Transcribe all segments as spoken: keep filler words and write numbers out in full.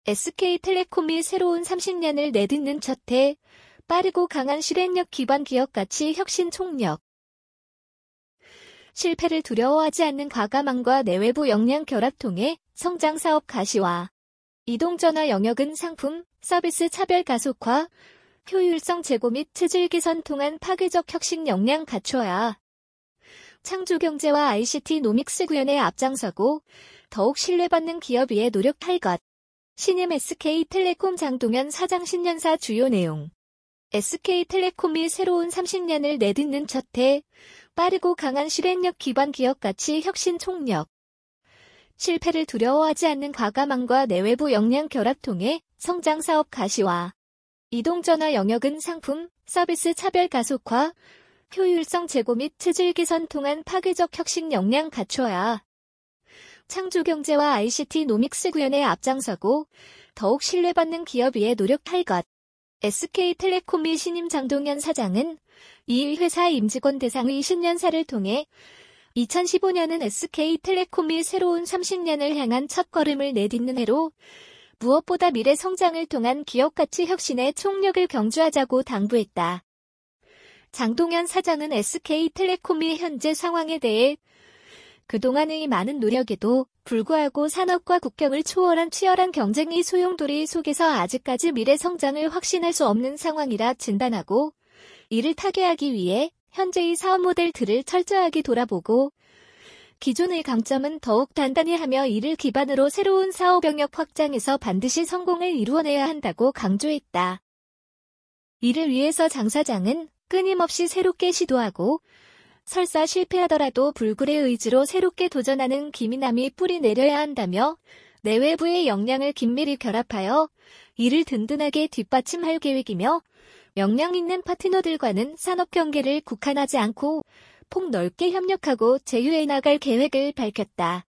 에스케이텔레콤이 새로운 삼십 년을 내딛는 첫 해, 빠르고 강한 실행력 기반 기업 가치 혁신 총력. 실패를 두려워하지 않는 과감함과 내외부 역량 결합 통해 성장 사업 가시화. 이동전화 영역은 상품, 서비스 차별 가속화, 효율성 제고 및 체질 개선 통한 파괴적 혁신 역량 갖춰야 창조경제와 아이씨티 노믹스 구현에 앞장서고 더욱 신뢰받는 기업 위에 노력할 것. 신임 에스케이텔레콤 장동현 사장 신년사 주요 내용. 에스케이텔레콤이 새로운 삼십 년을 내딛는 첫 해, 빠르고 강한 실행력 기반 기업 가치 혁신 총력. 실패를 두려워하지 않는 과감함과 내외부 역량 결합 통해 성장 사업 가시화. 이동전화 영역은 상품, 서비스 차별 가속화, 효율성 제고 및 체질 개선 통한 파괴적 혁신 역량 갖춰야 창조경제와 아이씨티 노믹스 구현에 앞장서고 더욱 신뢰받는 기업 위에 노력할 것. 에스케이텔레콤의 신임 장동현 사장은 이일 회사 임직원 대상의 신년사를 통해 이천십오 년은 에스케이텔레콤이 새로운 삼십 년을 향한 첫걸음을 내딛는 해로 무엇보다 미래 성장을 통한 기업 가치 혁신의 총력을 경주하자고 당부했다. 장동현 사장은 에스케이텔레콤의 현재 상황에 대해 그동안의 많은 노력에도 불구하고 산업과 국경을 초월한 치열한 경쟁의 소용돌이 속에서 아직까지 미래 성장을 확신할 수 없는 상황이라 진단하고 이를 타개하기 위해 현재의 사업 모델들을 철저하게 돌아보고 기존의 강점은 더욱 단단히 하며 이를 기반으로 새로운 사업 영역 확장에서 반드시 성공을 이루어내야 한다고 강조했다. 이를 위해서 장 사장은 끊임없이 새롭게 시도하고 설사 실패하더라도 불굴의 의지로 새롭게 도전하는 기민함이 뿌리 내려야 한다며 내외부의 역량을 긴밀히 결합하여 이를 든든하게 뒷받침할 계획이며 역량 있는 파트너들과는 산업 경계를 국한하지 않고 폭넓게 협력하고 제휴해 나갈 계획을 밝혔다.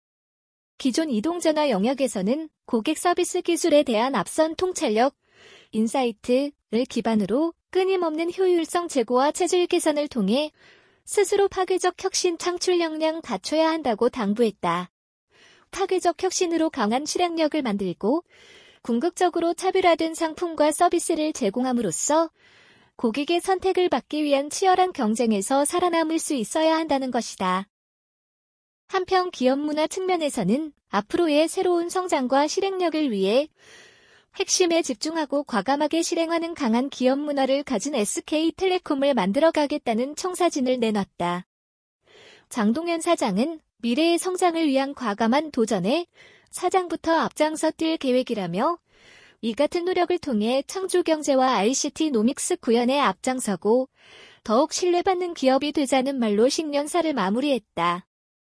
기존 이동전화 영역에서는 고객 서비스 기술에 대한 앞선 통찰력, 인사이트를 기반으로 끊임없는 효율성 제고와 체질 개선을 통해 스스로 파괴적 혁신 창출 역량 갖춰야 한다고 당부했다. 파괴적 혁신으로 강한 실행력을 만들고 궁극적으로 차별화된 상품과 서비스를 제공함으로써 고객의 선택을 받기 위한 치열한 경쟁에서 살아남을 수 있어야 한다는 것이다. 한편 기업 문화 측면에서는 앞으로의 새로운 성장과 실행력을 위해 핵심에 집중하고 과감하게 실행하는 강한 기업 문화를 가진 에스케이텔레콤을 만들어가겠다는 청사진을 내놨다. 장동현 사장은 미래의 성장을 위한 과감한 도전에 사장부터 앞장서 뛸 계획이라며 이 같은 노력을 통해 창조경제와 아이씨티 노믹스 구현에 앞장서고 더욱 신뢰받는 기업이 되자는 말로 신년사를 마무리했다.